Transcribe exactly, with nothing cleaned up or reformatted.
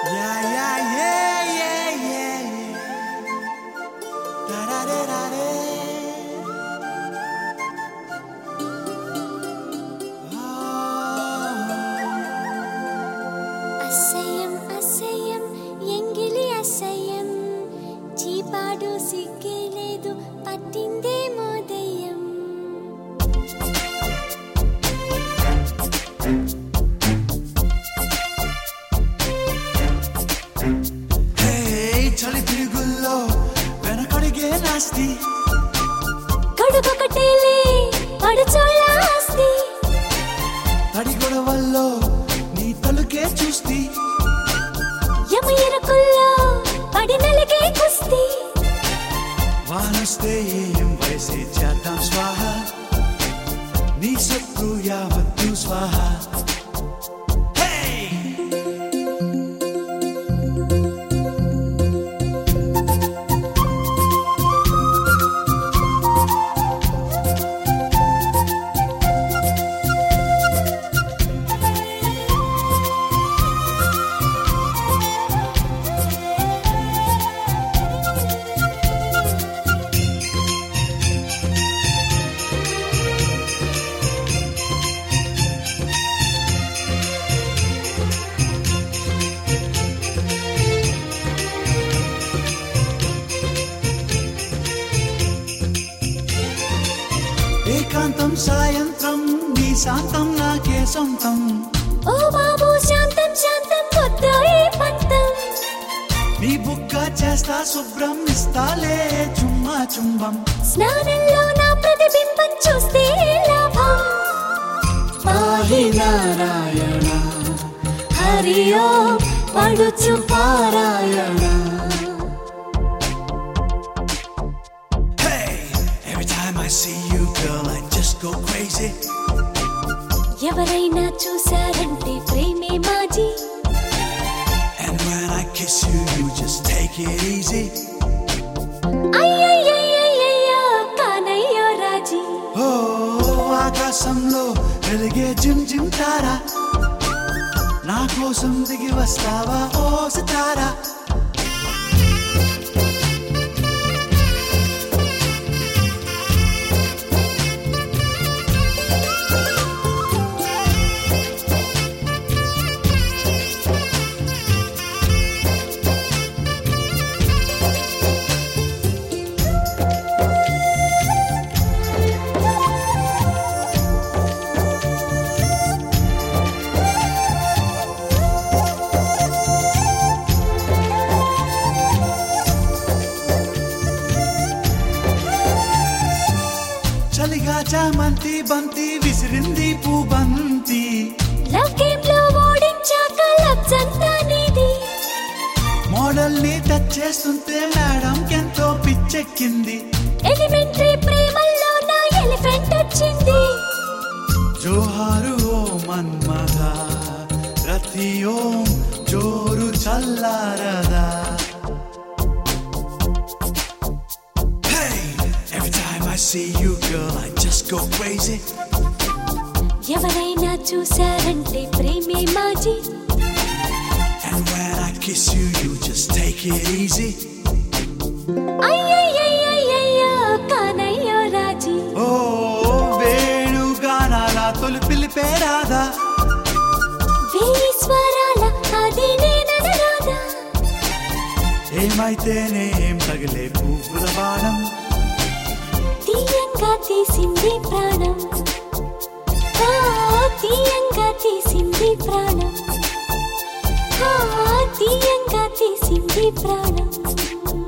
Yeah, yeah, yeah, yeah, yeah, yeah. Da da da da da. అసహ్యం అసహ్యం ఎంగిలి అసహ్యం చీపాడు సిగ్గే లేదు పట్టిందేమో దయ్యం Hey, చలి తిరుగుల్లో వెనకడిగే నాస్తి కడుకొకటేలే పడుచోళ్ళ ఆస్తి తడి గొడవల్లో నీ తలుకే చూస్తి యమ ఎరుకుల్లో పడి నలిగే కుస్తీ వానొస్తే ఏం వయసే చేద్దాం స్వాహ నీ శత్రు యావత్తు స్వాహ ఏకాంతం సాయంత్రం నీ శాంతం నాకే సొంతం ఓ బాబు శాంతం శాంతం వద్దు ఈ పంతం నీ బుక్క చేస్తా శుభ్రం ఇస్తాలే చుమ్మా చుంబం స్నానంలో నా ప్రతిబింబం చూస్తే లాభం పాహి నారాయణ హరి ఓం పడుచు పారాయణ Hey, every time I see you girl I just go crazy ఎవరైనా చూసారంటే ప్రేమే మాజీ and when I kiss you you just take it easy అయ్యయ్యయ్యయ్యో కానయ్యో రాజీ ఓ ఆకాశంలో వెలిగే జిమ్ జిమ్ తారా నా కోసం దిగి వస్తావా ఓ సితారా చలిగా చామంతి బంతి విసిరింది పూబంతి లవ్ గేమ్ లో ఓడించాక లబ్జంతా నీది మోడల్ ని టచ్ చేస్తుంటే మేడం ఎంతో పిచ్చెక్కింది ఎలిమెంటరీ ప్రేమల్లో నా ఎలిఫెంట్ వచ్చింది జోహారు ఓ మన్మథ రతి ఓం జోరు చల్లారదా Hey, every time I see you girl I just go crazy ఎవరైనా చూసారంటే ప్రేమే మాజీ and when I kiss you you just take it easy అయ్యయ్యయ్యయ్యో కానయ్యో రాజీ ఓ వేణుగానాల తొలి పిలిపే రాదా వేయి స్వరాల అది నేననరాదా ఏమైతేనేం తగిలే పువ్వుల బాణం తీయంగా తీసింది ప్రాణం ఆ, తీయంగా తీసింది ప్రాణం ఆ, తీయంగా తీసింది ప్రాణం